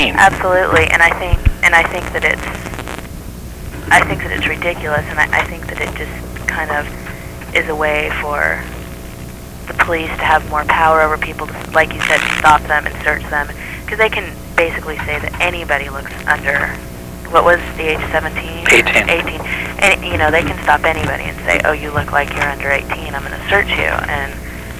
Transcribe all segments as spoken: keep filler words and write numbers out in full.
eighteen. Absolutely, and I think and I think that it's I think that it's ridiculous, and I, I think that it just kind of is a way for the police to have more power over people, to, like you said, to stop them and search them, because they can basically say that anybody looks under, what was the age of seventeen? eighteen. eighteen. And, you know, they can stop anybody and say, oh, you look like you're under eighteen, I'm going to search you. And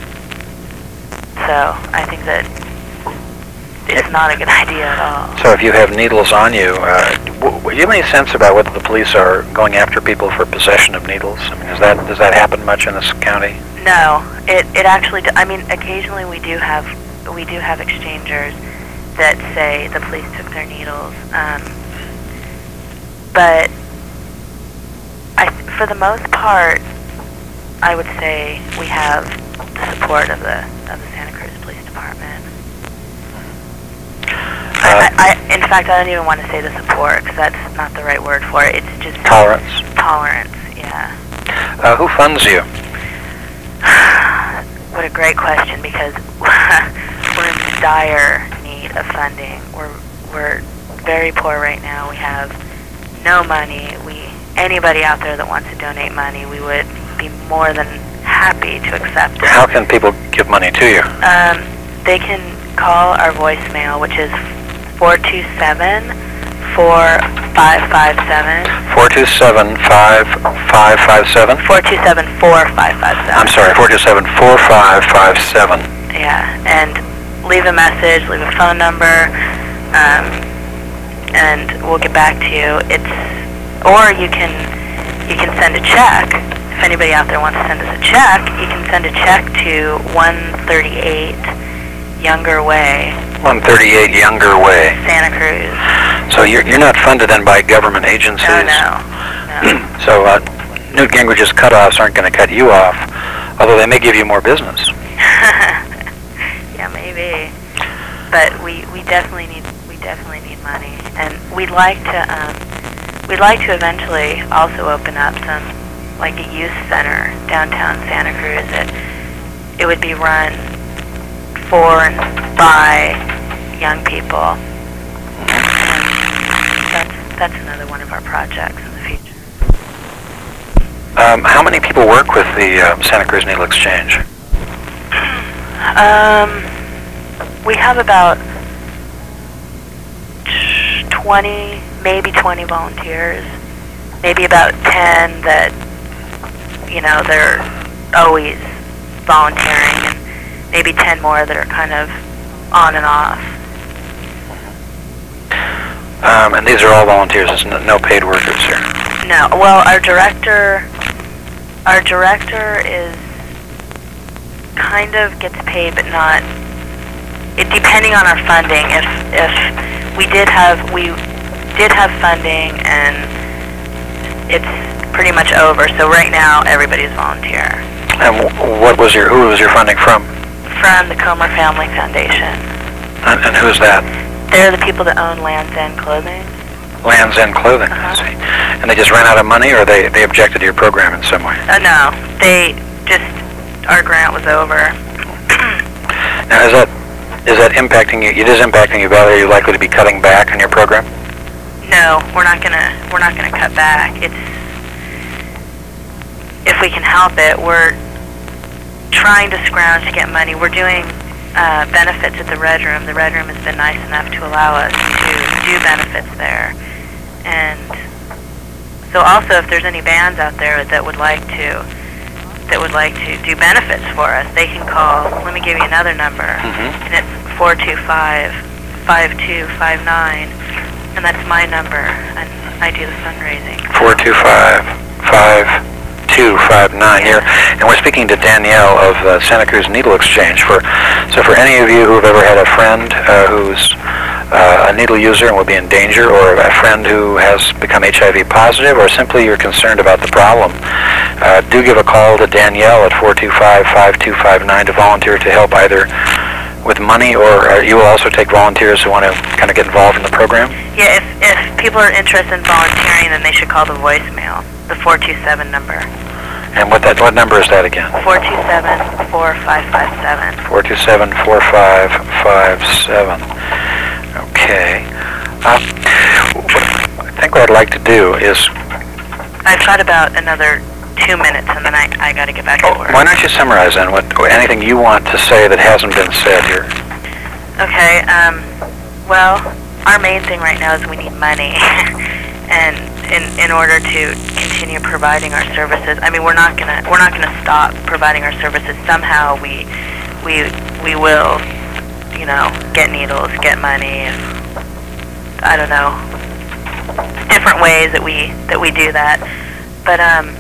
so I think that it's not a good idea at all. So if you have needles on you, uh, w- do you have any sense about whether the police are going after people for possession of needles? I mean, is that, does that happen much in this county? No, it, it actually, do, I mean, occasionally we do have, we do have exchangers that say the police took their needles. Um, but I, for the most part, I would say we have the support of the of the Santa Cruz Police Department. Uh, I, I, in fact, I don't even want to say the support, because that's not the right word for it. It's just tolerance. Tolerance, yeah. Uh, who funds you? What a great question, because we're in dire need of funding. We're we're very poor right now. We have no money. We anybody out there that wants to donate money, we would be more than happy to accept it. How can people give money to you? Um, they can call our voicemail, which is four two seven, four five five seven. four two seven, five five five seven? four two seven, four five five seven. I'm sorry, four two seven, four five five seven. Yeah, and leave a message, leave a phone number, um, and we'll get back to you. It's, or you can, you can send a check. If anybody out there wants to send us a check, you can send a check to one thirty-eight Younger Way. one thirty-eight Younger Way. Santa Cruz. So you're you're not funded then by government agencies? No, no. no. So uh, Newt Gingrich's cutoffs aren't going to cut you off, although they may give you more business. Yeah, maybe. But we, we definitely need we definitely need money, and we'd like to um, we'd like to eventually also open up some, like a youth center downtown Santa Cruz. That it would be run for and by young people. That's that's another one of our projects in the future. Um, how many people work with the uh, Santa Cruz Needle Exchange? Um, we have about twenty, maybe twenty volunteers. Maybe about ten that, you know, they're always volunteering, and maybe ten more that are kind of on and off. Um, and these are all volunteers. There's no, no paid workers here. No. Well, our director, our director is kind of gets paid, but not. It depending on our funding. If if we did have we did have funding, and it's pretty much over. So right now everybody's volunteer. And w- what was your who was your funding from? From the Comer Family Foundation. And, and who is that? They're the people that own Land's End Clothing. Land's End Clothing. Uh-huh. I see. And they just ran out of money, or they they objected to your program in some way? Uh, no, they just our grant was over. Now is that is that impacting you? It is impacting you, Valerie. Are you likely to be cutting back on your program? No, we're not gonna we're not gonna cut back. It's if we can help it, we're trying to scrounge to get money. We're doing uh, benefits at the Red Room. The Red Room has been nice enough to allow us to do benefits there. And so also, if there's any bands out there that would like to that would like to do benefits for us, they can call. Let me give you another number, Mm-hmm. and it's four two five, five two five nine, and that's my number, and I do the fundraising. Four two five five two five nine here, and we're speaking to Danielle of uh, Santa Cruz Needle Exchange. For so, for any of you who have ever had a friend uh, who's uh, a needle user and will be in danger, or a friend who has become H I V positive, or simply you're concerned about the problem, uh, do give a call to Danielle at four two five five two five nine to volunteer to help either with money, or uh, you will also take volunteers who want to kind of get involved in the program? Yeah, if, if people are interested in volunteering, then they should call the voicemail, the four two seven number. And what that what number is that again? four two seven, four five five seven. four two seven, four five five seven. Okay. Uh, I think what I'd like to do is, I've got about another two minutes, and then I, I got to get back to oh, work. why don't you summarize then what anything you want to say that hasn't been said here? Okay, um, well, our main thing right now is we need money, and in in order to continue providing our services, I mean, we're not gonna we're not gonna stop providing our services. Somehow we we we will, you know, get needles, get money, and I don't know, different ways that we that we do that. But um,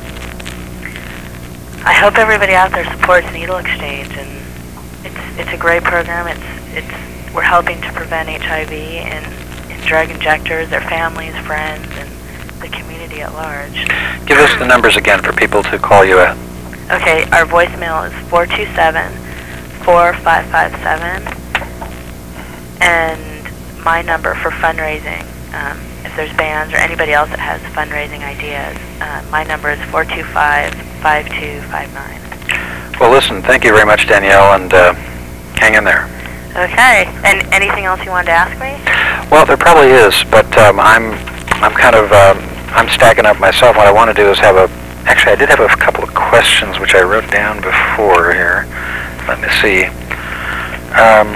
I hope everybody out there supports Needle Exchange, and it's it's a great program. It's it's we're helping to prevent H I V in, in drug injectors, their families, friends, and the community at large. Give us the numbers again for people to call you at. Okay, our voicemail is four two seven, four five five seven, and my number for fundraising, um, if there's bands or anybody else that has fundraising ideas, uh, my number is four two five, five two five nine. Well, listen, thank you very much, Danielle, and uh, hang in there. Okay, and anything else you wanted to ask me? Well, there probably is, but um, I'm I'm kind of um, I'm stacking up myself. What I want to do is have a actually I did have a couple of questions which I wrote down before here. Let me see. Um,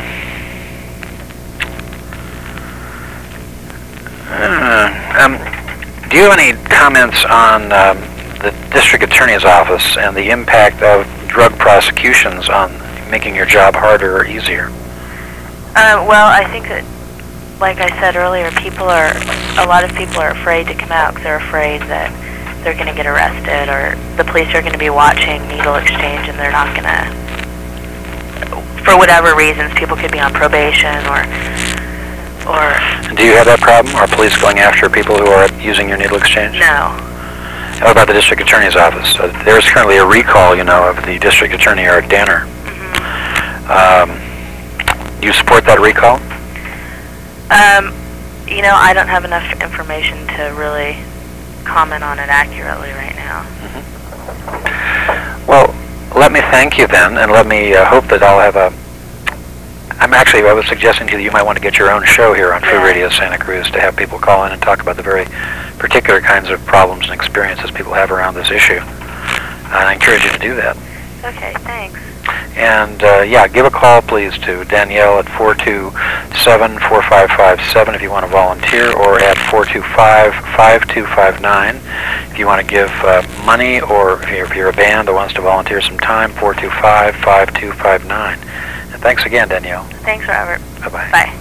uh, um, do you have any comments on um, the district attorney's office and the impact of drug prosecutions on making your job harder or easier? Uh, well, I think that, like I said earlier, people are, a lot of people are afraid to come out because they're afraid that they're going to get arrested, or the police are going to be watching Needle Exchange and they're not going to, for whatever reasons, people could be on probation or, or... Do you have that problem? Are police going after people who are using your Needle Exchange? No. How about the district attorney's office? Uh, there's currently a recall, you know, of the district attorney, Eric Danner. Mm-hmm. Um, do you support that recall? Um, you know, I don't have enough information to really comment on it accurately right now. Mm-hmm. Well, let me thank you then, and let me uh, hope that I'll have a... I'm actually, I was suggesting to you that you might want to get your own show here on Food Yeah. Radio Santa Cruz to have people call in and talk about the very particular kinds of problems and experiences people have around this issue. And I encourage you to do that. Okay, thanks. And uh, yeah, give a call please to Danielle at four two seven, four five five seven if you want to volunteer, or at four two five, five two five nine if you want to give uh, money, or if you're, if you're a band that wants to volunteer some time, four two five, five two five nine. And thanks again, Danielle. Thanks, Robert. Bye-bye. Bye.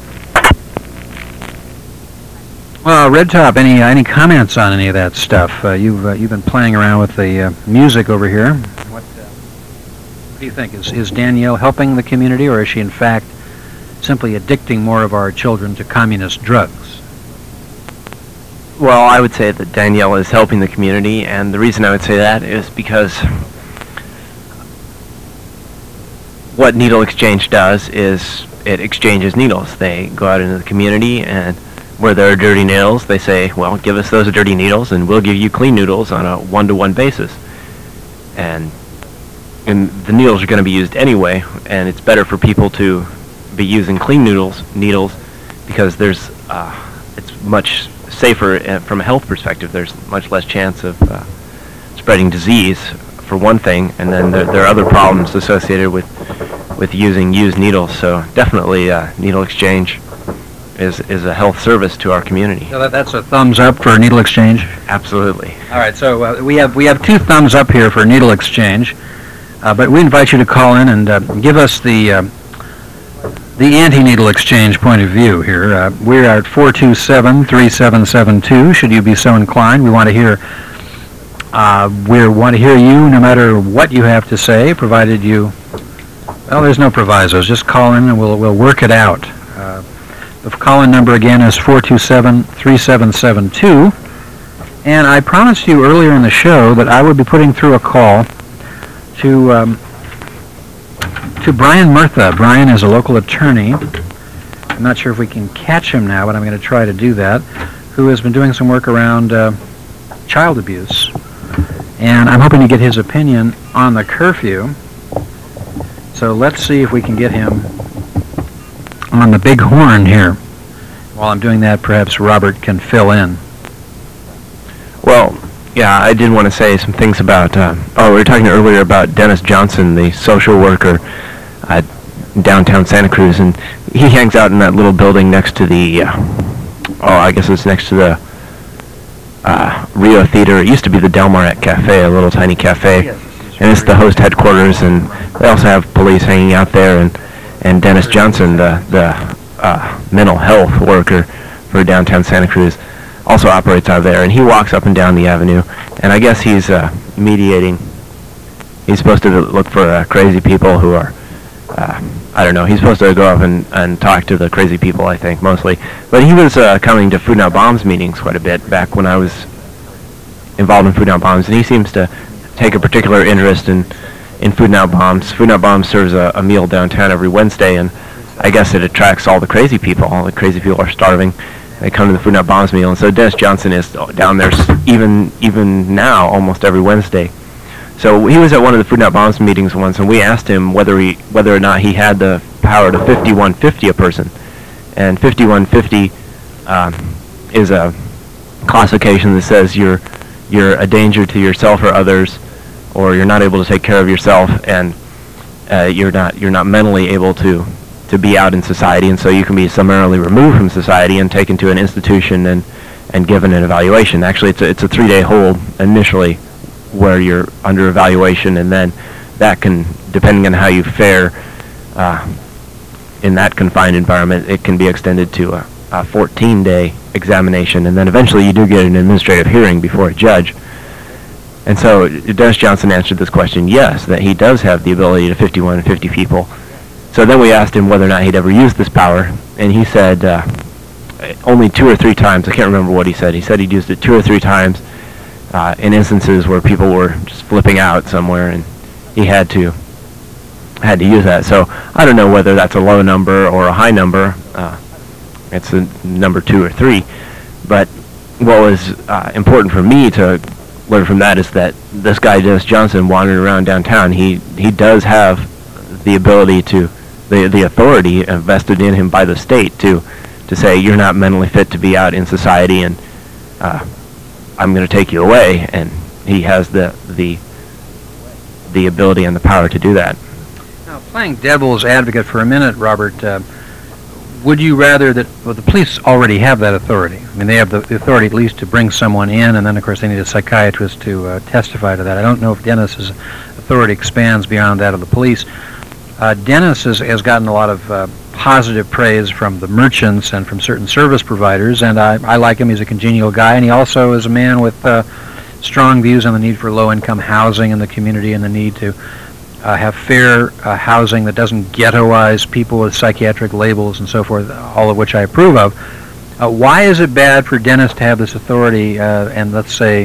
Well, Red Top, any any comments on any of that stuff? Uh, you've uh, you've been playing around with the uh, music over here. What, uh, what do you think? Is is Danielle helping the community, or is she in fact simply addicting more of our children to communist drugs? Well, I would say that Danielle is helping the community, and the reason I would say that is because what Needle Exchange does is it exchanges needles. They go out into the community, and where there are dirty needles, they say, well, give us those dirty needles and we'll give you clean noodles on a one-to-one basis. And, and the needles are going to be used anyway, and it's better for people to be using clean noodles, needles, because there's, uh, it's much safer uh, from a health perspective. There's much less chance of uh, spreading disease, for one thing, and then there, there are other problems associated with, with using used needles. So definitely uh, Needle Exchange is is a health service to our community. So that, that's a thumbs up for Needle Exchange. Absolutely. All right, so uh, we have we have two thumbs up here for Needle Exchange, uh, but we invite you to call in and uh, give us the uh, the anti-Needle Exchange point of view here. Uh, we're at four two seven, three seven seven two. Should you be so inclined, we want to hear uh, we want to hear you, no matter what you have to say, provided you. Well, there's no provisos. Just call in and we'll we'll work it out. Uh, The call-in number again is four two seven, three seven seven two, and I promised you earlier in the show that I would be putting through a call to um, to Brian Murtha. Brian is a local attorney. I'm not sure if we can catch him now, but I'm going to try to do that, who has been doing some work around uh, child abuse, and I'm hoping to get his opinion on the curfew. So let's see if we can get him on the big horn here While I'm doing that, perhaps Robert can fill in. Well, yeah, I did want to say some things about, uh, oh, we were talking earlier about Dennis Johnson, the social worker at downtown Santa Cruz, and he hangs out in that little building next to the, uh, oh, I guess it's next to the uh, Rio Theater. It used to be the Del Mar Cafe, a little tiny cafe, and it's the host headquarters, and they also have police hanging out there, and, and Dennis Johnson, the, the uh, mental health worker for downtown Santa Cruz, also operates out of there, and he walks up and down the avenue, and I guess he's uh, mediating. He's supposed to look for uh, crazy people who are, uh, I don't know, he's supposed to go up and, and talk to the crazy people, I think, mostly. But he was uh, coming to Food Not Bombs meetings quite a bit back when I was involved in Food Not Bombs, and he seems to take a particular interest in, in Food Not Bombs. Food Not Bombs serves a, a meal downtown every Wednesday, and I guess it attracts all the crazy people. All the crazy people are starving. They come to the Food Not Bombs meal, and so Dennis Johnson is down there s- even even now, almost every Wednesday. So he was at one of the Food Not Bombs meetings once, and we asked him whether he whether or not he had the power to fifty-one fifty a person, and fifty-one fifty um, is a classification that says you're you're a danger to yourself or others, or you're not able to take care of yourself, and uh, you're not you're not mentally able to. to be out in society, and so you can be summarily removed from society and taken to an institution and, and given an evaluation. Actually, it's a, it's a three-day hold initially where you're under evaluation, and then that can, depending on how you fare uh, in that confined environment, it can be extended to a, a fourteen-day examination, and then eventually you do get an administrative hearing before a judge. And so Dennis Johnson answered this question, yes, that he does have the ability to fifty-one fifty people. So then we asked him whether or not he'd ever used this power, and he said uh, only two or three times. I can't remember what he said. He said he'd used it two or three times uh, in instances where people were just flipping out somewhere, and he had to had to use that. So I don't know whether that's a low number or a high number. Uh, it's a number two or three. But what was uh, important for me to learn from that is that this guy, Dennis Johnson, wandering around downtown, he he does have the ability to the the authority vested in him by the state to to say you're not mentally fit to be out in society, and uh, I'm going to take you away, and he has the the the ability and the power to do that. Now, playing devil's advocate for a minute, Robert, uh, would you rather that, well, the police already have that authority. I mean, they have the, the authority at least to bring someone in, and then, of course, they need a psychiatrist to uh, testify to that. I don't know if Dennis's authority expands beyond that of the police. Uh, Dennis has, has gotten a lot of uh, positive praise from the merchants and from certain service providers, and I, I like him. He's a congenial guy, and he also is a man with uh, strong views on the need for low-income housing in the community and the need to uh, have fair uh, housing that doesn't ghettoize people with psychiatric labels and so forth, all of which I approve of. Uh, why is it bad for Dennis to have this authority uh, and, let's say,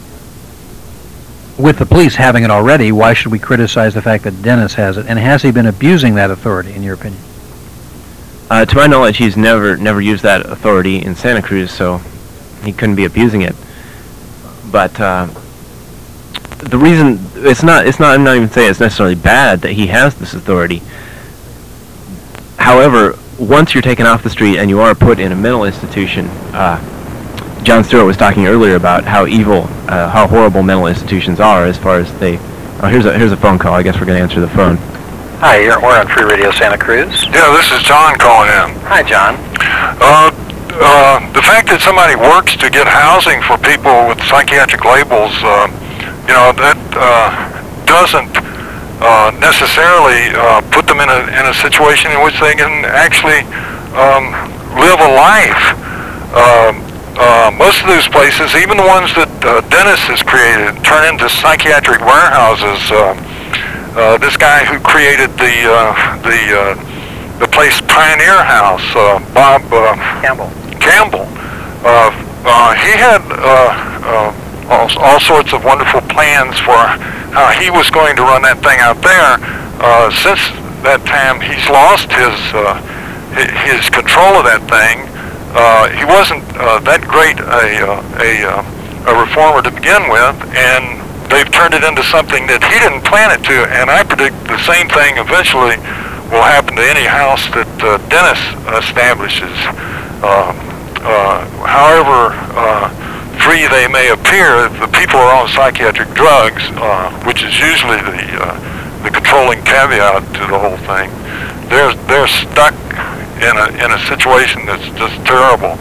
with the police having it already, why should we criticize the fact that Dennis has it? And has he been abusing that authority, in your opinion? Uh, to my knowledge, he's never never used that authority in Santa Cruz, so he couldn't be abusing it. But uh, the reason it's not it's not I'm not even saying it's necessarily bad that he has this authority. However, once you're taken off the street and you are put in a mental institution, uh, John Stewart was talking earlier about how evil, uh, how horrible mental institutions are as far as they... Oh, here's a here's a phone call. I guess we're going to answer the phone. Hi, you're, we're on Free Radio Santa Cruz. Yeah, this is John calling in. Hi, John. Uh, uh, the fact that somebody works to get housing for people with psychiatric labels, uh, you know, that uh, doesn't uh, necessarily uh, put them in a in a situation in which they can actually um, live a life. Um, Uh, most of those places, even the ones that uh, Dennis has created, turn into psychiatric warehouses. Uh, uh, this guy who created the uh, the uh, the place Pioneer House, uh, Bob uh, Campbell. Campbell, uh, uh, he had uh, uh, all, all sorts of wonderful plans for how he was going to run that thing out there. Uh, since that time, he's lost his uh, his control of that thing. Uh, he wasn't uh, that great a, uh, a, uh, a reformer to begin with, and they've turned it into something that he didn't plan it to, and I predict the same thing eventually will happen to any house that uh, Dennis establishes. Uh, uh, however uh, free they may appear, if the people are on psychiatric drugs, uh, which is usually the uh, the controlling caveat to the whole thing, they're they're stuck in a in a situation that's just terrible.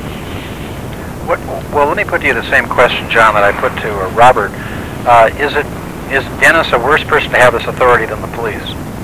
What, well, let me put to you the same question, John, that I put to uh, Robert. Uh, is it is Dennis a worse person to have this authority than the police?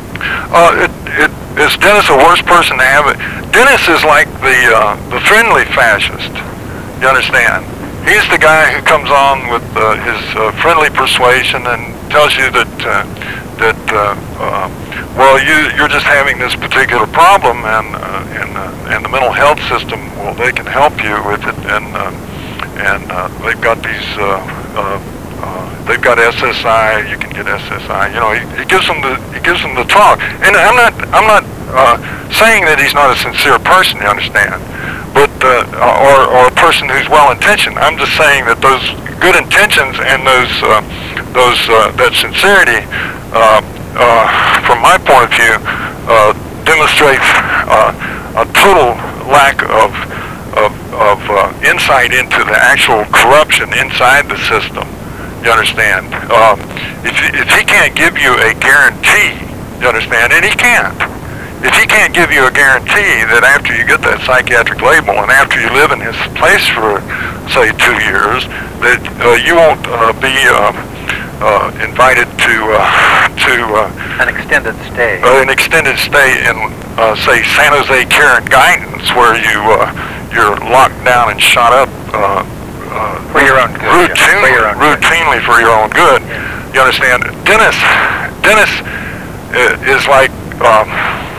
Uh, it, it, is Dennis a worse person to have it? Dennis is like the uh, the friendly fascist. You understand? He's the guy who comes on with uh, his uh, friendly persuasion and tells you that uh, that uh, uh, well, you you're just having this particular problem, and uh, and uh, and the mental health system, well, they can help you with it, and uh, and uh, they've got these. Uh, uh, Uh, they've got S S I. You can get S S I. You know, he, he gives them the he gives them the talk. And I'm not I'm not uh, saying that he's not a sincere person. You understand? But uh, or or a person who's well intentioned. I'm just saying that those good intentions and those uh, those uh, that sincerity, uh, uh, from my point of view, uh, demonstrates uh, a total lack of of, of uh, insight into the actual corruption inside the system. You understand? Um, if, if he can't give you a guarantee, you understand, and he can't. If he can't give you a guarantee that after you get that psychiatric label and after you live in his place for, say, two years, that uh, you won't uh, be uh, uh, invited to uh, to uh, An extended stay. uh, an extended stay in, uh, say, San Jose Care and Guidance, where you uh, you're locked down and shot up. Uh, Uh, For your own good, routine, yeah. For your own good. routinely for your own good. You understand? Dennis, Dennis uh, is like um,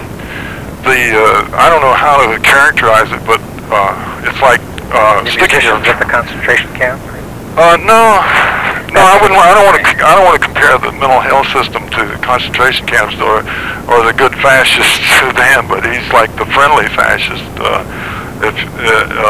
the uh, I don't know how to characterize it, but uh, it's like uh, The sticking your. musicians at the concentration camp? Uh, no, no, I wouldn't. I don't want to. I don't want to compare the mental health system to the concentration camps or or the good fascists to them. But he's like the friendly fascist. Uh, If, uh,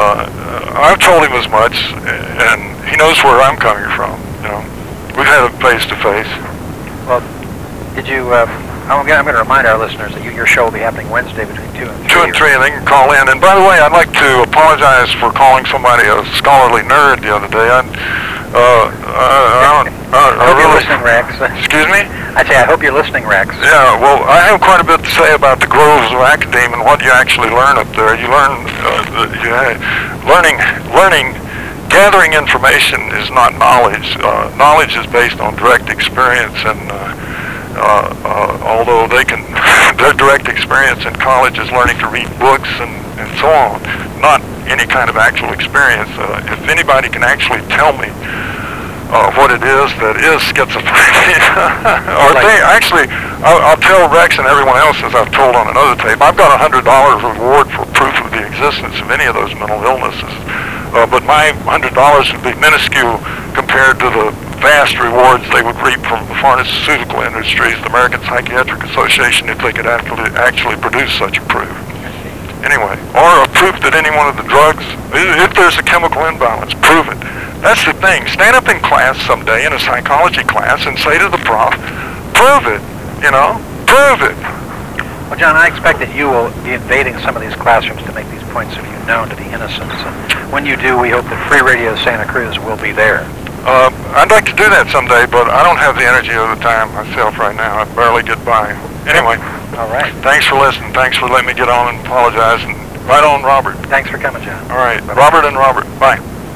uh, I've told him as much, and he knows where I'm coming from. You know, we've had a face-to-face. Well, did you, uh, I'm going to remind our listeners that you, your show will be happening Wednesday between two and three. Two and three, and they can call in. And by the way, I'd like to apologize for calling somebody a scholarly nerd the other day. I, uh, I, I don't, I, I I hope you're really, listening, Rex. excuse me? I say, I hope you're listening, Rex. Yeah, well, I have quite a bit to say about the groves of academe and what you actually learn up there. You learn, uh, the, you, uh, learning, learning, gathering information is not knowledge. Uh, knowledge is based on direct experience, and uh, uh, uh, although they can, their direct experience in college is learning to read books and, and so on, not any kind of actual experience. Uh, if anybody can actually tell me Uh, what it is that is schizophrenia. or Like- they actually, I'll, I'll tell Rex and everyone else, as I've told on another tape, I've got a hundred dollars reward for proof of the existence of any of those mental illnesses. Uh, but my hundred dollars would be minuscule compared to the vast rewards they would reap from the pharmaceutical industries, the American Psychiatric Association, if they could actually actually produce such a proof. Anyway, or a proof that any one of the drugs, if there's a chemical imbalance, prove it. That's the thing. Stand up in class someday in a psychology class and say to the prof, prove it, you know, prove it. Well, John, I expect that you will be invading some of these classrooms to make these points of view known to the innocents. And when you do, we hope that Free Radio Santa Cruz will be there. Uh, I'd like to do that someday, but I don't have the energy or the time myself right now. I barely get by. Anyway, All right. thanks for listening. Thanks for letting me get on and apologize. And right on, Robert. Thanks for coming, John. All right, Robert and Robert. Bye.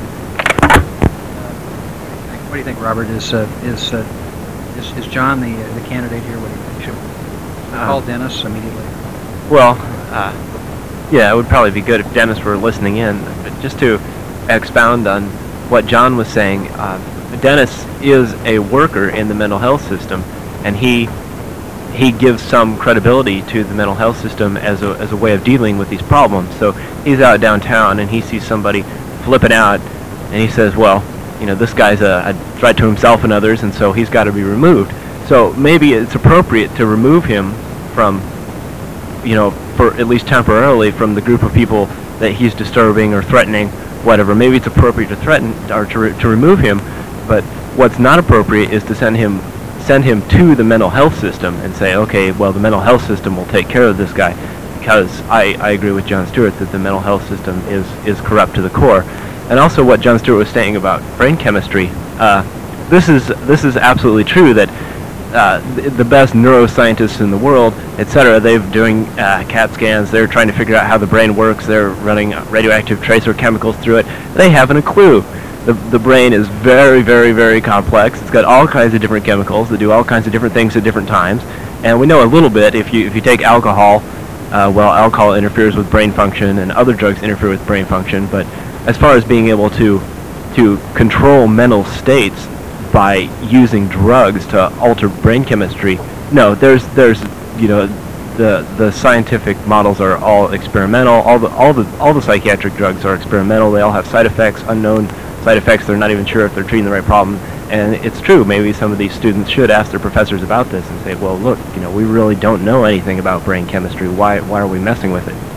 What do you think, Robert? Is uh, is, uh, is is John the uh, the candidate here? What do you think? Should we Um, call Dennis immediately? Well, uh, yeah, it would probably be good if Dennis were listening in. But just to expound on what John was saying, uh, Dennis is a worker in the mental health system, and he he gives some credibility to the mental health system as a as a way of dealing with these problems. So he's out downtown and he sees somebody flipping out, and he says, "Well, you know, this guy's a, a threat to himself and others, and so he's got to be removed." So maybe it's appropriate to remove him from, you know, for at least temporarily from the group of people that he's disturbing or threatening, whatever. Maybe it's appropriate to threaten or to, re to remove him, but what's not appropriate is to send him send him to the mental health system and say, okay, well, the mental health system will take care of this guy, because I, I agree with John Stewart that the mental health system is, is corrupt to the core. And also what John Stewart was saying about brain chemistry, uh, this is this is absolutely true that uh, the, the best neuroscientists in the world, et cetera, they're doing uh, CAT scans, they're trying to figure out how the brain works, they're running radioactive tracer chemicals through it. They haven't a clue. The, the brain is very, very, very complex. It's got all kinds of different chemicals that do all kinds of different things at different times. And we know a little bit, if you if you take alcohol, uh, well, alcohol interferes with brain function and other drugs interfere with brain function, but as far as being able to to control mental states by using drugs to alter brain chemistry, no, there's there's you know the the scientific models are all experimental. All the all the all the psychiatric drugs are experimental. They all have side effects, unknown side effects. They're not even sure if they're treating the right problem. And it's true, maybe some of these students should ask their professors about this and say, well, look, you know, we really don't know anything about brain chemistry. Why why are we messing with it?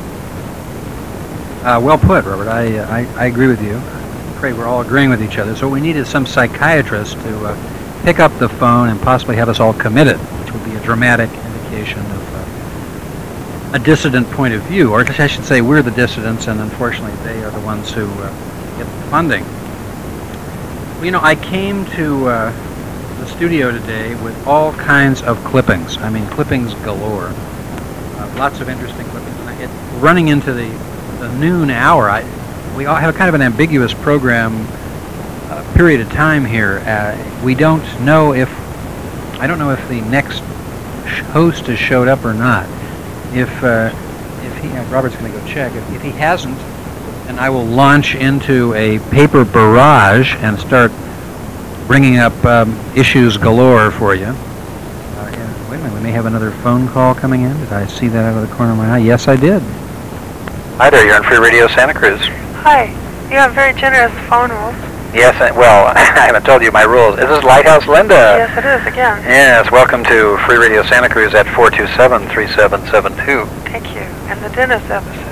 Uh, well put, Robert. I, uh, I I agree with you. I'm afraid we're all agreeing with each other. So what we need is some psychiatrist to uh, pick up the phone and possibly have us all committed, which would be a dramatic indication of uh, a dissident point of view. Or I should say we're the dissidents, and unfortunately they are the ones who uh, get the funding. Well, you know, I came to uh, the studio today with all kinds of clippings. I mean, clippings galore. Uh, lots of interesting clippings. And I, it, running into the, the noon hour, I, we all have kind of an ambiguous program uh, period of time here. Uh, we don't know if, I don't know if the next sh- host has showed up or not. If, uh, if he, uh, Robert's going to go check. If, if he hasn't, and I will launch into a paper barrage and start bringing up um, issues galore for you. Uh, yeah, wait a minute, we may have another phone call coming in. Did I see that out of the corner of my eye? Yes, I did. Hi there, you're on Free Radio Santa Cruz. Hi. You have very generous phone rules. Yes, I, well, I haven't told you my rules. This is Lighthouse Linda. Yes, it is, again. Yes, welcome to Free Radio Santa Cruz at four two seven, three seven seven two. Thank you. And the Dennis episode.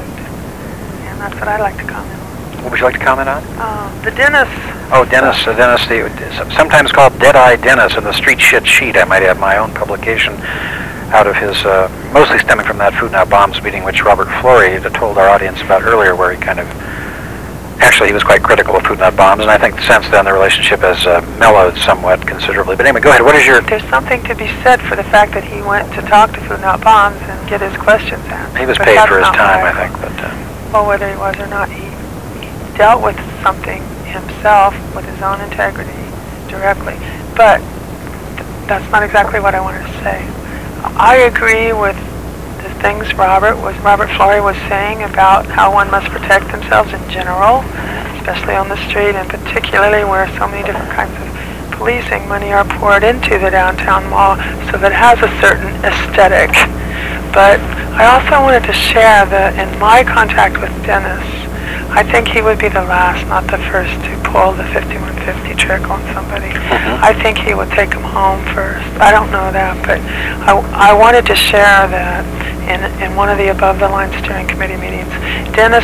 And that's what I'd like to comment on. What would you like to comment on? Uh, the Dennis. Oh, Dennis, uh, Dennis, the, sometimes called Deadeye Dennis in the Street Shit Sheet. I might have my own publication out of his, uh, mostly stemming from that Food Not Bombs meeting, which Robert Flory told our audience about earlier, where he kind of, actually he was quite critical of Food Not Bombs, and I think since then the relationship has uh, mellowed somewhat considerably. But anyway, go ahead. What is your... There's something to be said for the fact that he went to talk to Food Not Bombs and get his questions answered. He was But paid that's for his not time, why- I think, but... Uh, Well, whether he was or not, he, he dealt with something himself with his own integrity directly. But th- that's not exactly what I wanted to say. I agree with the things Robert was Robert Flory was saying about how one must protect themselves in general, especially on the street, and particularly where so many different kinds of policing money are poured into the downtown mall, so that it has a certain aesthetic. But I also wanted to share that in my contact with Dennis, I think he would be the last, not the first, to pull the fifty-one fifty trick on somebody. Mhm. I think he would take him home first. I don't know that, but I, I wanted to share that in, in one of the above-the-line steering committee meetings. Dennis,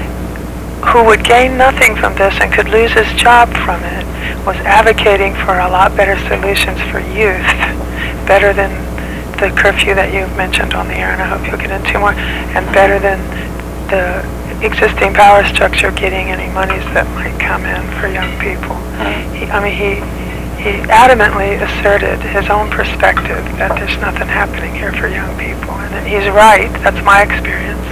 who would gain nothing from this and could lose his job from it, was advocating for a lot better solutions for youth, better than the curfew that you've mentioned on the air, and I hope you'll get into more, and better than the existing power structure getting any monies that might come in for young people. He, I mean, he he adamantly asserted his own perspective that there's nothing happening here for young people, and that he's right. That's my experience,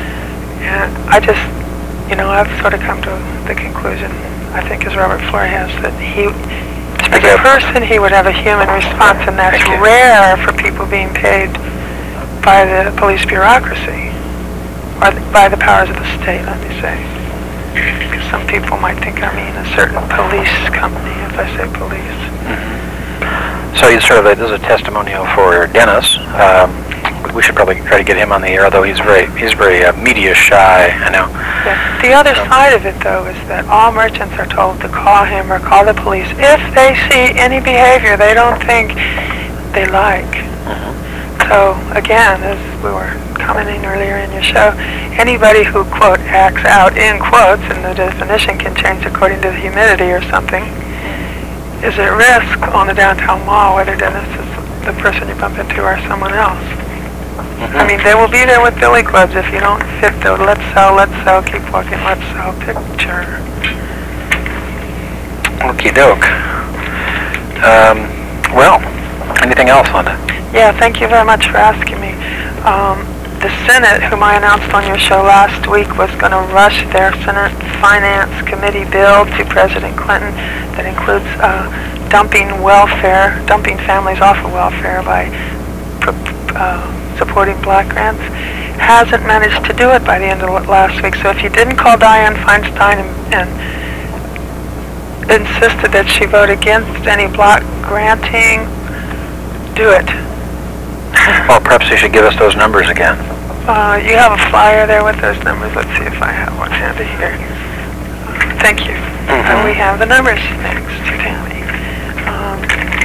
and I just, you know, I've sort of come to the conclusion, I think, as Robert Flory has, that he, as a person, he would have a human response, and that's rare for people being paid by the police bureaucracy, or the, by the powers of the state, let me say. Because some people might think I mean a certain police company if I say police. Mm-hmm. So he's sort of a, this is a testimonial for Dennis. Um, we should probably try to get him on the air, although he's very he's very uh, media shy, I know. Yeah. The other um, side of it, though, is that all merchants are told to call him or call the police if they see any behavior they don't think they like. Mm-hmm. So, again, as we were commenting earlier in your show, anybody who, quote, acts out, in quotes, and the definition can change according to the humidity or something, is at risk on the downtown mall, whether Dennis is the person you bump into or someone else. I mean, they will be there with billy clubs if you don't fit the let's sell, let's sell, keep walking, let's sell picture. Okie doke. Um, well, anything else on it? Yeah, thank you very much for asking me. Um, the Senate, whom I announced on your show last week, was going to rush their Senate Finance Committee bill to President Clinton that includes uh, dumping welfare, dumping families off of welfare by uh, supporting block grants. Hasn't managed to do it by the end of last week. So if you didn't call Dianne Feinstein and, and insisted that she vote against any block granting, do it. Well, perhaps you should give us those numbers again. Uh, you have a flyer there with those numbers. Let's see if I have one handy here. Uh, thank you. Mm-hmm. And we have the numbers. Thanks to Tammy. Um,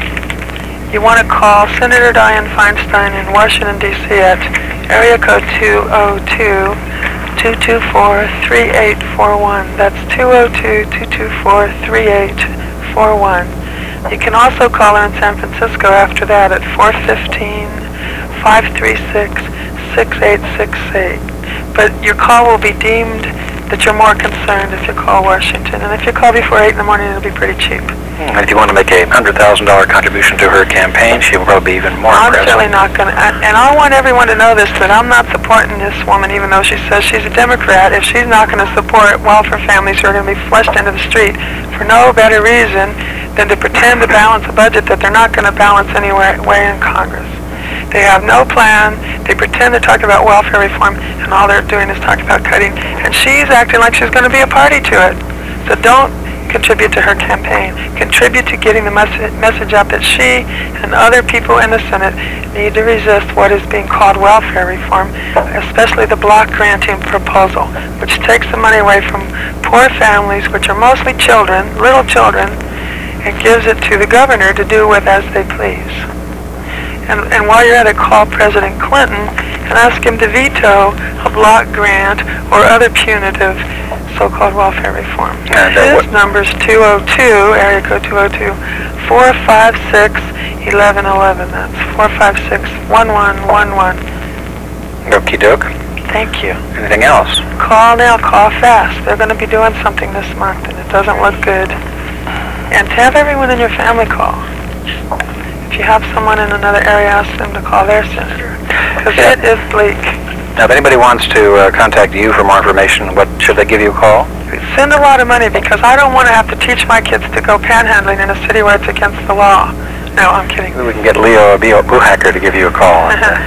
you want to call Senator Dianne Feinstein in Washington, D C at area code two oh two, two two four, three eight four one. That's two oh two, two two four, three eight four one. You can also call her in San Francisco after that at four one five, five three six, six eight six eight. But your call will be deemed that you're more concerned if you call Washington. And if you call before eight in the morning, it'll be pretty cheap. And if you want to make a one hundred thousand dollars contribution to her campaign, she will probably be even more I'm impressed. certainly not going to, and I want everyone to know this, that I'm not supporting this woman, even though she says she's a Democrat. If she's not going to support welfare families who are going to be flushed into the street for no better reason than to pretend to balance a budget that they're not going to balance anywhere way in Congress. They have no plan. They pretend to talk about welfare reform, and all they're doing is talking about cutting. And she's acting like she's going to be a party to it. So don't contribute to her campaign. Contribute to getting the mes- message out that she and other people in the Senate need to resist what is being called welfare reform, especially the block granting proposal, which takes the money away from poor families, which are mostly children, little children, and gives it to the governor to do with as they please. And, and while you're at it, call President Clinton and ask him to veto a block grant or other punitive so-called welfare reform. And, uh, His what- number's two oh two, area code two oh two, four five six, eleven eleven. That's four five six, one one one one. Okie doke. Thank you. Anything else? Call now, call fast. They're going to be doing something this month, and it doesn't look good. And to have everyone in your family call. If you have someone in another area, ask them to call their senator, because Yeah. it is bleak. Now, if anybody wants to uh, contact you for more information, what should they give you a call? Send a lot of money, because I don't want to have to teach my kids to go panhandling in a city where it's against the law. No, I'm kidding. We can get Leo Buhacker to give you a call.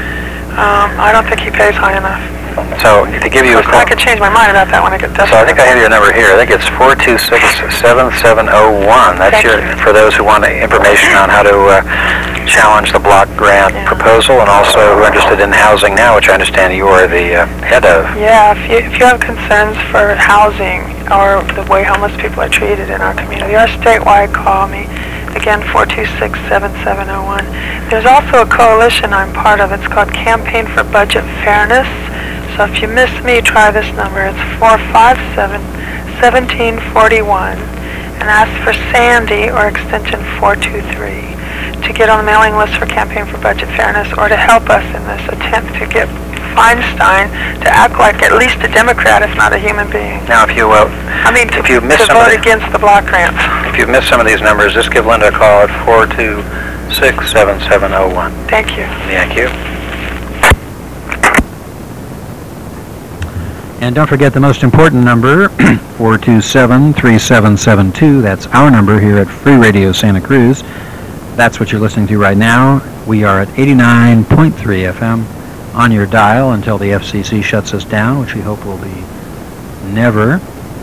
um, I don't think he pays high enough. So, to give you a call... I could change my mind about that when I get desperate. So I think I have your number here. I think it's four two six, seven seven oh one. That's Thank your you. for those who want information on how to uh, challenge the block grant Yeah. proposal, and also who are interested in housing now, which I understand you are the uh, head of. Yeah, if you, if you have concerns for housing or the way homeless people are treated in our community or statewide, call me. Again, four two six, seven seven oh one. There's also a coalition I'm part of. It's called Campaign for Budget Fairness. So if you miss me, try this number. It's four five seven, one seven four one. And ask for Sandy or extension four two three to get on the mailing list for Campaign for Budget Fairness, or to help us in this attempt to get Feinstein to act like at least a Democrat, if not a human being. Now, if you uh, I mean, to, if you miss to some of vote the- against the block grants. if you've missed some of these numbers, just give Linda a call at four two six, seven seven oh one. Thank you. Thank you. And don't forget the most important number, four two seven, three seven seven two. That's our number here at Free Radio Santa Cruz. That's what you're listening to right now. We are at eighty-nine point three F M on your dial until the F C C shuts us down, which we hope will be never.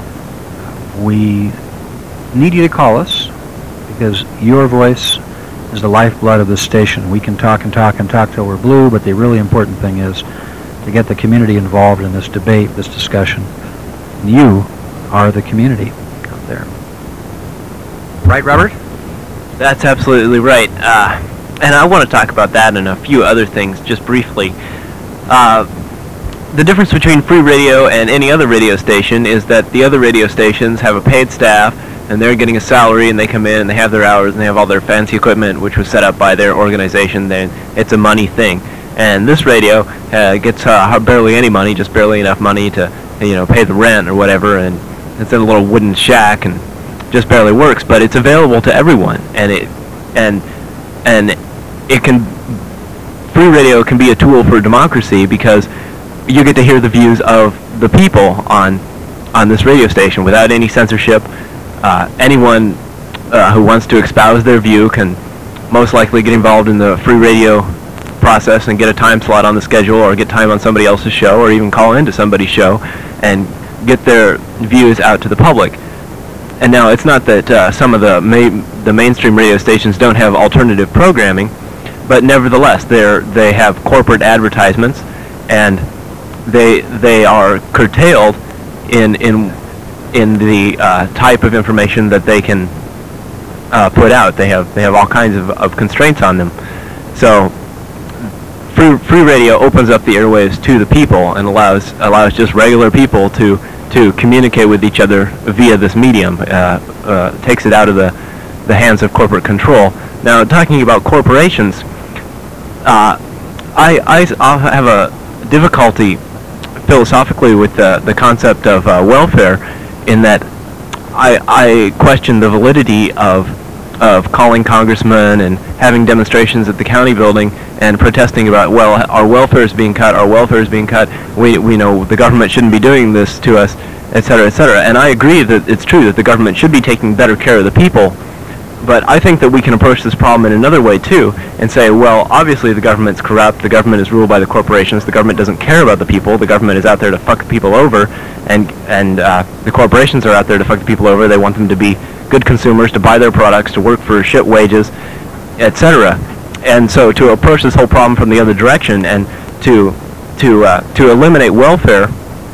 We need you to call us because your voice is the lifeblood of this station. We can talk and talk and talk till we're blue, but the really important thing is to get the community involved in this debate, this discussion. You are the community out there. Right, Robert? That's absolutely right. Uh, and I want to talk about that and a few other things just briefly. Uh, the difference between free radio and any other radio station is that the other radio stations have a paid staff, and they're getting a salary, and they come in and they have their hours and they have all their fancy equipment, which was set up by their organization. Then it's a money thing. and this radio uh, gets uh, barely any money, just barely enough money to, you know, pay the rent or whatever, and it's in a little wooden shack and just barely works. But it's available to everyone, and it and and it can free radio can be a tool for democracy because you get to hear the views of the people on on this radio station without any censorship. Uh, anyone uh, who wants to espouse their view can most likely get involved in the free radio process and get a time slot on the schedule, or get time on somebody else's show, or even call into somebody's show and get their views out to the public. And now it's not that uh, some of the ma- the mainstream radio stations don't have alternative programming, but nevertheless they're they have corporate advertisements, and they they are curtailed in in in the uh, type of information that they can uh, put out. They have they have all kinds of, of constraints on them. So free free radio opens up the airwaves to the people and allows allows just regular people to to communicate with each other via this medium. Uh, uh, takes it out of the the hands of corporate control. Now, talking about corporations, uh, I I I'll have a difficulty philosophically with the the concept of uh, welfare, in that I I question the validity of of calling congressmen and having demonstrations at the county building and protesting about, well, our welfare is being cut, our welfare is being cut, we we know the government shouldn't be doing this to us, et cetera, et cetera. And I agree that it's true that the government should be taking better care of the people, but I think that we can approach this problem in another way too, and say, well, obviously the government's corrupt, the government is ruled by the corporations, the government doesn't care about the people, the government is out there to fuck people over, and and uh, the corporations are out there to fuck the people over. They want them to be good consumers, to buy their products, to work for shit wages, et cetera. And so to approach this whole problem from the other direction, and to to uh, to eliminate welfare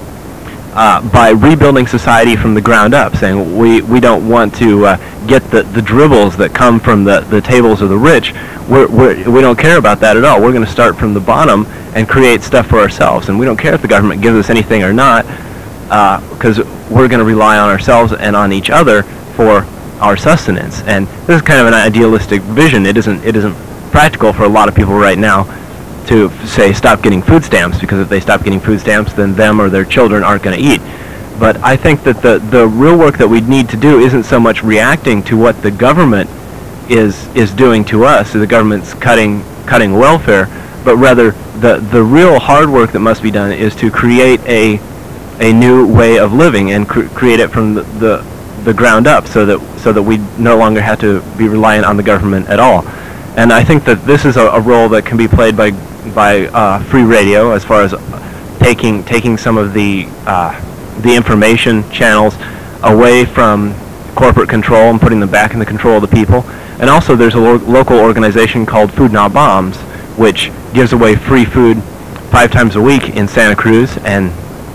uh, by rebuilding society from the ground up, saying we, we don't want to uh, get the, the dribbles that come from the, the tables of the rich. We're, we're, we don't care about that at all. We're going to start from the bottom and create stuff for ourselves. And we don't care if the government gives us anything or not, because uh, we're going to rely on ourselves and on each other for our sustenance. And this is kind of an idealistic vision. It isn't it isn't practical for a lot of people right now to say stop getting food stamps, because if they stop getting food stamps, then them or their children aren't going to eat. But I think that the the real work that we need to do isn't so much reacting to what the government is is doing to us, so the government's cutting cutting welfare, but rather the the real hard work that must be done is to create a a new way of living, and cr- create it from the, the the ground up, so that so that we no longer have to be reliant on the government at all. And I think that this is a, a role that can be played by by uh, free radio, as far as taking taking some of the uh, the information channels away from corporate control and putting them back in the control of the people. And also, there's a lo- local organization called Food Not Bombs, which gives away free food five times a week in Santa Cruz, and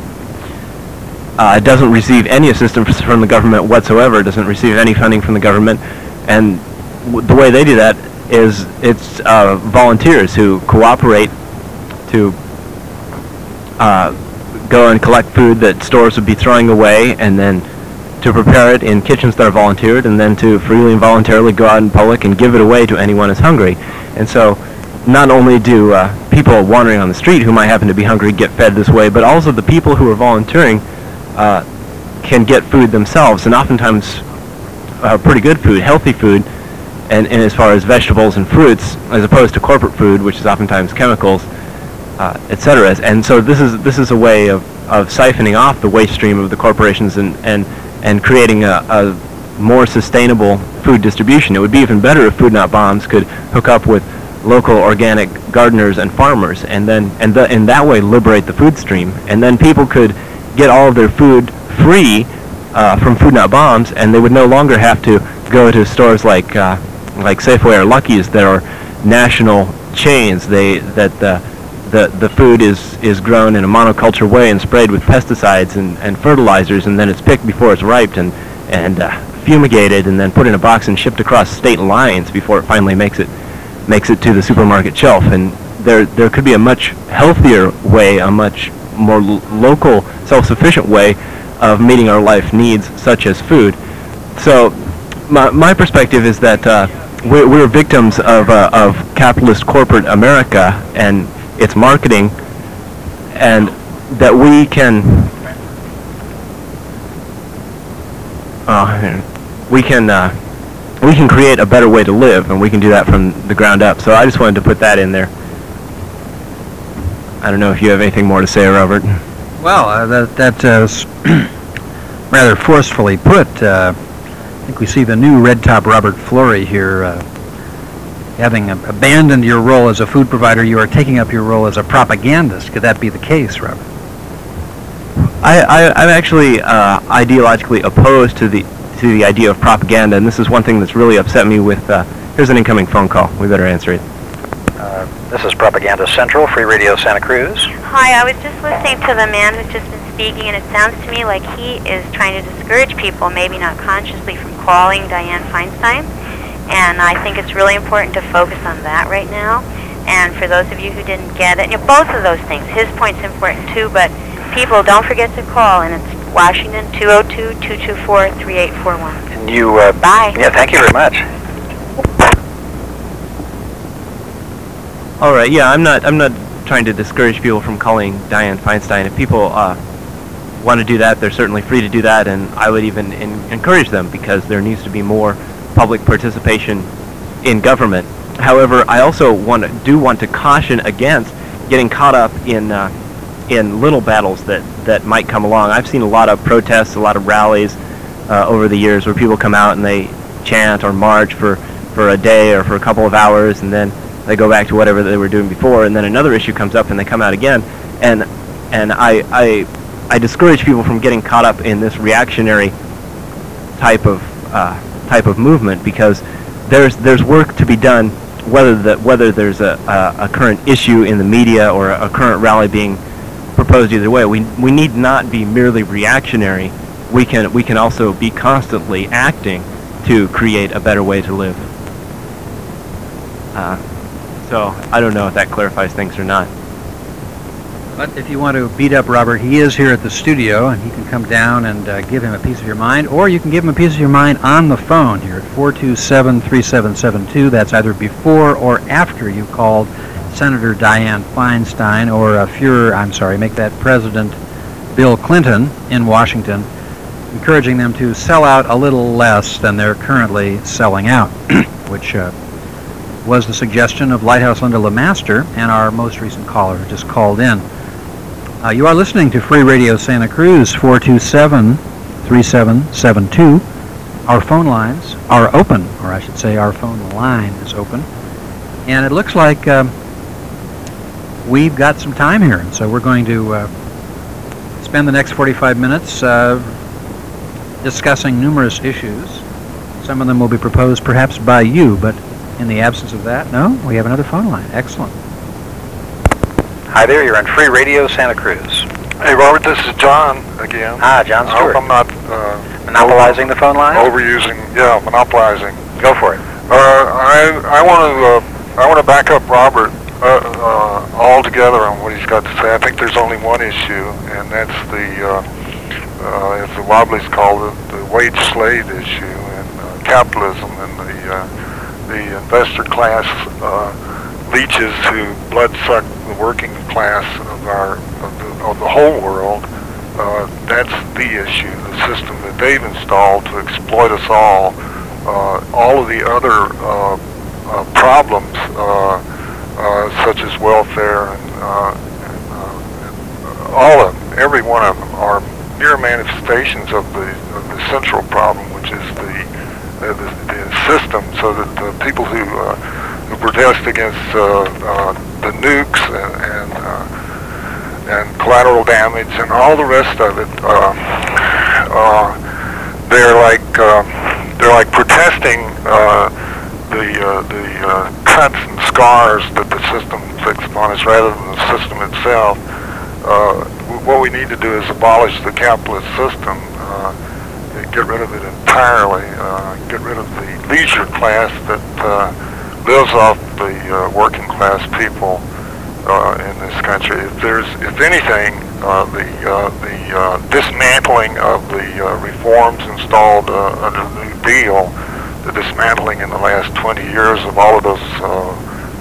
uh, it doesn't receive any assistance from the government whatsoever. It doesn't receive any funding from the government, and w- the way they do that is it's uh, volunteers who cooperate to uh, go and collect food that stores would be throwing away, and then to prepare it in kitchens that are volunteered, and then to freely and voluntarily go out in public and give it away to anyone who's hungry. And so not only do uh, people wandering on the street who might happen to be hungry get fed this way, but also the people who are volunteering uh, can get food themselves, and oftentimes uh, pretty good food, healthy food, and, and as far as vegetables and fruits, as opposed to corporate food, which is oftentimes chemicals, uh, et cetera. And so this is this is a way of, of siphoning off the waste stream of the corporations and, and, and creating a, a more sustainable food distribution. It would be even better if Food Not Bombs could hook up with local organic gardeners and farmers, and then and the, in that way liberate the food stream. And then people could get all of their food free uh, from Food Not Bombs, and they would no longer have to go to stores like uh, like Safeway or Lucky's that are national chains. They that the the the food is is grown in a monoculture way and sprayed with pesticides and, and fertilizers, and then it's picked before it's ripe and and uh, fumigated, and then put in a box and shipped across state lines before it finally makes it makes it to the supermarket shelf. And there there could be a much healthier way, a much more l- local, self-sufficient way of meeting our life needs, such as food. So my my perspective is that uh, we're, we're victims of uh, of capitalist corporate America, and its marketing, and that we can uh, we can uh, we can create a better way to live, and we can do that from the ground up. So I just wanted to put that in there. I don't know if you have anything more to say, Robert. Well, uh, that that uh, s- rather forcefully put. Uh, I think we see the new Red Top Robert Flory here. Uh, having ab- abandoned your role as a food provider, you are taking up your role as a propagandist. Could that be the case, Robert? I, I, I'm actually uh, ideologically opposed to the to the idea of propaganda, and this is one thing that's really upset me with. Uh, here's an incoming phone call. We better answer it. Uh, this is Propaganda Central, Free Radio Santa Cruz. Hi, I was just listening to the man who's just been speaking, and it sounds to me like he is trying to discourage people, maybe not consciously, from calling Dianne Feinstein. And I think it's really important to focus on that right now. And for those of you who didn't get it, you know, both of those things. His point's important too, but people, don't forget to call, and it's Washington, two oh two, two two four, three eight four one. And you, uh, Bye. yeah, thank you very much. All right. Yeah, I'm not. I'm not trying to discourage people from calling Dianne Feinstein. If people uh, want to do that, they're certainly free to do that, and I would even in, encourage them, because there needs to be more public participation in government. However, I also want to, do want to caution against getting caught up in uh, in little battles that, that might come along. I've seen a lot of protests, a lot of rallies uh, over the years where people come out and they chant or march for, for a day or for a couple of hours, and then they go back to whatever they were doing before, and then another issue comes up and they come out again. And and I I, I discourage people from getting caught up in this reactionary type of uh, type of movement, because there's there's work to be done, whether that whether there's a, a, a current issue in the media or a current rally being proposed. Either way, we we need not be merely reactionary. We can we can also be constantly acting to create a better way to live. Uh, so I don't know if that clarifies things or not. But if you want to beat up Robert, he is here at the studio, and he can come down and uh, give him a piece of your mind, or you can give him a piece of your mind on the phone here at four two seven, three seven seven two. That's either before or after you called Senator Dianne Feinstein, or uh, Fuhrer, I'm sorry, make that President Bill Clinton in Washington, encouraging them to sell out a little less than they're currently selling out, which uh, was the suggestion of Lighthouse Linda LeMaster and our most recent caller who just called in. Uh, you are listening to Free Radio Santa Cruz, four two seven, three seven seven two. Our phone lines are open, or I should say our phone line is open. And it looks like um, we've got some time here, and so we're going to uh, spend the next forty-five minutes uh, discussing numerous issues. Some of them will be proposed perhaps by you, but in the absence of that, no, we have another phone line. Excellent. Hi there, you're on Free Radio Santa Cruz. Hey, Robert, this is John again. Ah, John I Stewart. hope I'm not uh, Monopolizing the phone line? overusing. Yeah, monopolizing. Go for it. Uh, I I want to uh, I want to back up Robert uh, uh, altogether on what he's got to say. I think there's only one issue, and that's the uh, uh, as the Wobblies call it, the wage slave issue, and uh, capitalism, and the uh, the investor class uh, leeches who bloodsuck the working class of our of the, of the whole world. Uh, that's the issue, the system that they've installed to exploit us all. Uh, all of the other uh, uh, problems, uh, uh, such as welfare, and, uh, and, uh, and all of them, every one of them, are mere manifestations of the, of the central problem, which is the uh, the, the system. So that the people who uh, who protest against uh, uh, the nukes and and, uh, and collateral damage and all the rest of it, uh, uh, they're like. Uh, They're like protesting uh, the uh, the uh, cuts and scars that the system inflicts upon us, rather than the system itself. Uh, w- what we need to do is abolish the capitalist system, uh, get rid of it entirely, uh, get rid of the leisure class that uh, lives off the uh, working class people uh, in this country. If there's, if anything, uh, the uh, the uh, dismantling of the uh, reforms installed uh, under the New Deal, the dismantling in the last twenty years of all of those uh,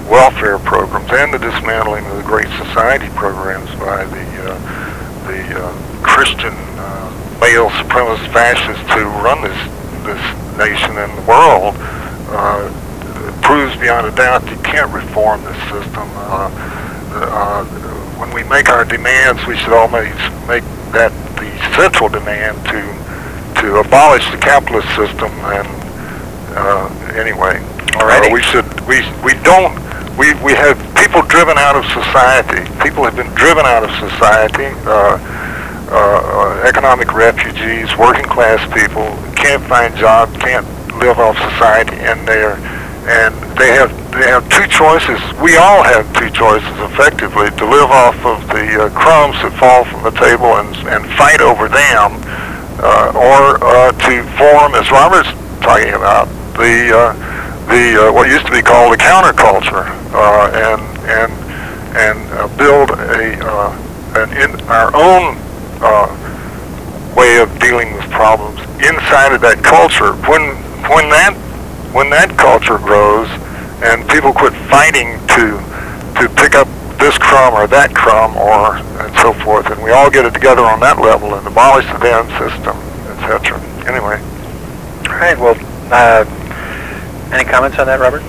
welfare programs and the dismantling of the Great Society programs by the uh, the uh, Christian uh, male supremacist fascists who run this this nation and the world uh, proves beyond a doubt you can't reform this system. Uh, uh, when we make our demands, we should always make that the central demand to to abolish the capitalist system. And uh, anyway, uh, we should we we don't we we have people driven out of society. People have been driven out of society. Uh, uh, economic refugees, working class people can't find jobs, can't live off society, and they're and they have they have two choices. We all have two choices, effectively, to live off of the uh, crumbs that fall from the table and and fight over them, uh, or uh, to form, as Robert's talking about, the uh, the uh, what used to be called the counterculture, uh, and and and uh, build a uh, an in our own uh, way of dealing with problems inside of that culture. When when that when that culture grows and people quit fighting to to pick up this crumb or that crumb or and so forth, and we all get it together on that level and abolish the damn system, et cetera. Anyway. All right. Well, uh, any comments on that, Robert?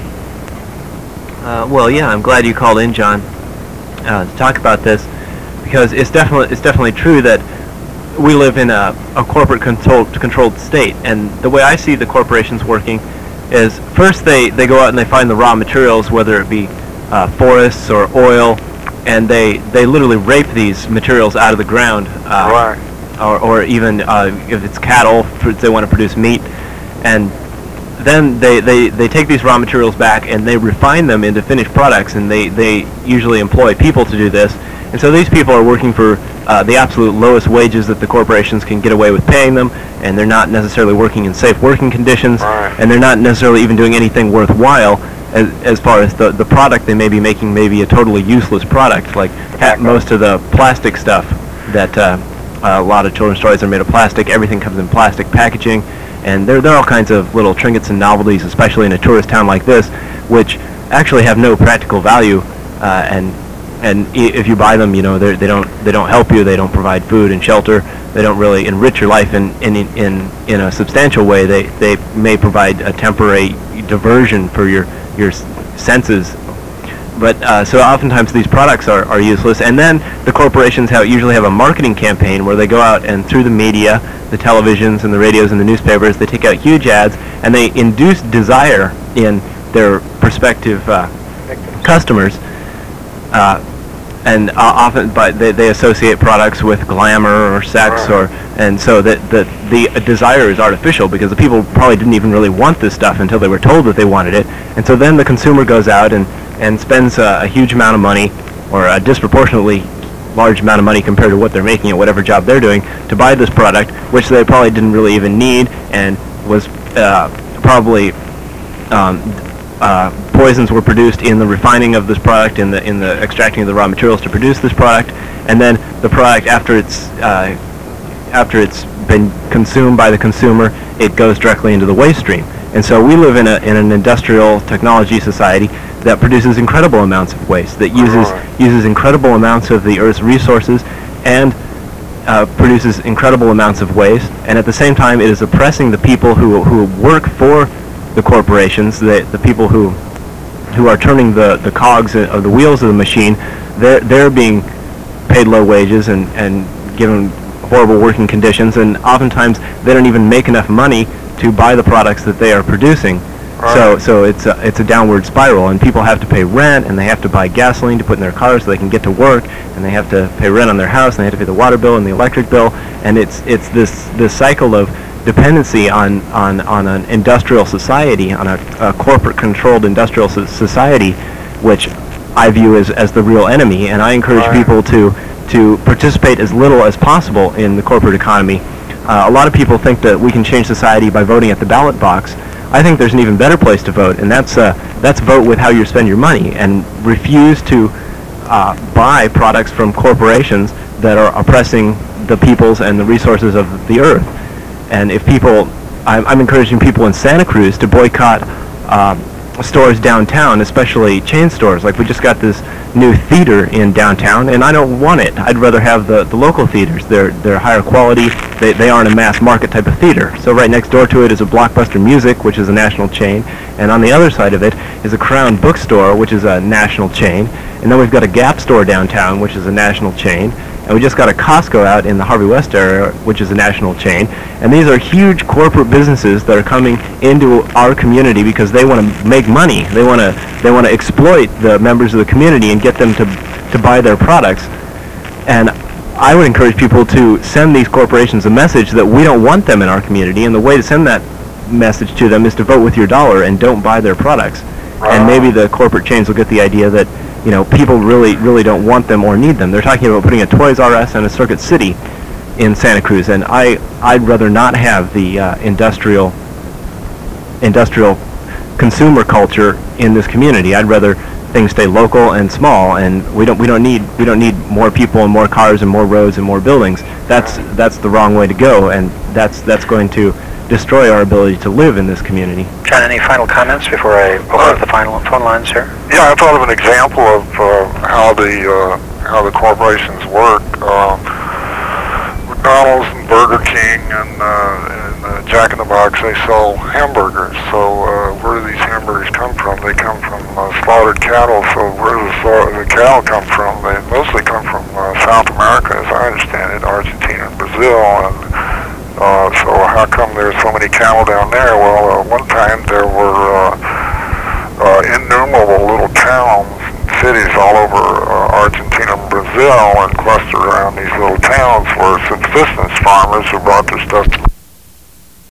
Uh, well, yeah, I'm glad you called in, John, uh, to talk about this, because it's definitely it's definitely true that we live in a, a corporate controlled controlled state, and the way I see the corporations working is first they, they go out and they find the raw materials, whether it be uh, forests or oil, and they they literally rape these materials out of the ground, uh, Right. or, or even uh, if it's cattle, if they want to produce meat, and then they, they, they take these raw materials back and they refine them into finished products, and they, they usually employ people to do this. And so these people are working for uh, the absolute lowest wages that the corporations can get away with paying them, and they're not necessarily working in safe working conditions, Right. and they're not necessarily even doing anything worthwhile as, as far as the, the product they may be making may be a totally useless product, like ha- most of the plastic stuff that uh, a lot of children's toys are made of plastic. Everything comes in plastic packaging, and there, there are all kinds of little trinkets and novelties, especially in a tourist town like this, which actually have no practical value, uh, and and i- if you buy them, you know, they they don't they don't help you. They don't provide food and shelter. They don't really enrich your life in in in in a substantial way. They they may provide a temporary diversion for your your s- senses. But uh, so oftentimes these products are, are useless, and then the corporations have, usually have a marketing campaign where they go out and through the media, the televisions and the radios and the newspapers, they take out huge ads and they induce desire in their prospective uh, customers, uh, and uh, often but they, they associate products with glamour or sex, or and so that the the desire is artificial because the people probably didn't even really want this stuff until they were told that they wanted it, and so then the consumer goes out and and spends uh, a huge amount of money, or a disproportionately large amount of money compared to what they're making at whatever job they're doing, to buy this product, which they probably didn't really even need, and was uh, probably um, uh, poisons were produced in the refining of this product, in the in the extracting of the raw materials to produce this product, and then the product, after it's uh, after it's been consumed by the consumer, it goes directly into the waste stream. And so we live in a in an industrial technology society that produces incredible amounts of waste, that uses Right. uses incredible amounts of the Earth's resources, and uh, produces incredible amounts of waste. And at the same time, it is oppressing the people who who work for the corporations, the the people who who are turning the the cogs of the wheels of the machine. They're they're being paid low wages and and given horrible working conditions, and oftentimes they don't even make enough money to buy the products that they are producing. So, so it's a, it's a downward spiral, and people have to pay rent, and they have to buy gasoline to put in their cars so they can get to work, and they have to pay rent on their house, and they have to pay the water bill and the electric bill, and it's it's this this cycle of dependency on on, on an industrial society, on a, a corporate-controlled industrial so- society, which I view as as the real enemy, and I encourage Right. people to to participate as little as possible in the corporate economy. Uh, a lot of people think that we can change society by voting at the ballot box. I think there's an even better place to vote, and that's uh, that's vote with how you spend your money, and refuse to uh, buy products from corporations that are oppressing the peoples and the resources of the earth. And if people, I'm, I'm encouraging people in Santa Cruz to boycott uh, stores downtown, especially chain stores. Like we just got this new theater in downtown, and I don't want it. I'd rather have the, the local theaters. They're they're higher quality. They they aren't a mass market type of theater. So right next door to it is a Blockbuster Music, which is a national chain, and on the other side of it is a Crown Bookstore, which is a national chain, and then we've got a Gap store downtown, which is a national chain. And we just got a Costco out in the Harvey West area, which is a national chain. And these are huge corporate businesses that are coming into our community because they want to make money. They want to they want to exploit the members of the community and get them to to buy their products. And I would encourage people to send these corporations a message that we don't want them in our community. And the way to send that message to them is to vote with your dollar and don't buy their products. And maybe the corporate chains will get the idea that, you know, people really, really don't want them or need them. They're talking about putting a Toys R Us and a Circuit City in Santa Cruz, and I, I'd rather not have the uh, industrial, industrial consumer culture in this community. I'd rather things stay local and small, and we don't, we don't need, we don't need more people and more cars and more roads and more buildings. That's, that's the wrong way to go, and that's, that's going to destroy our ability to live in this community. John, any final comments before I open up the final phone lines here? Yeah, I thought of an example of uh, how the uh, how the corporations work. Uh, McDonald's and Burger King and, uh, and uh, Jack in the Box, they sell hamburgers. So uh, where do these hamburgers come from? They come from uh, slaughtered cattle. So where does the, the cattle come from? They mostly come from uh, South America, as I understand it, Argentina and Brazil. And Uh, so how come there's so many cattle down there? Well, uh, one time there were uh, uh, innumerable little towns, cities all over uh, Argentina and Brazil, and clustered around these little towns were subsistence farmers who brought their stuff to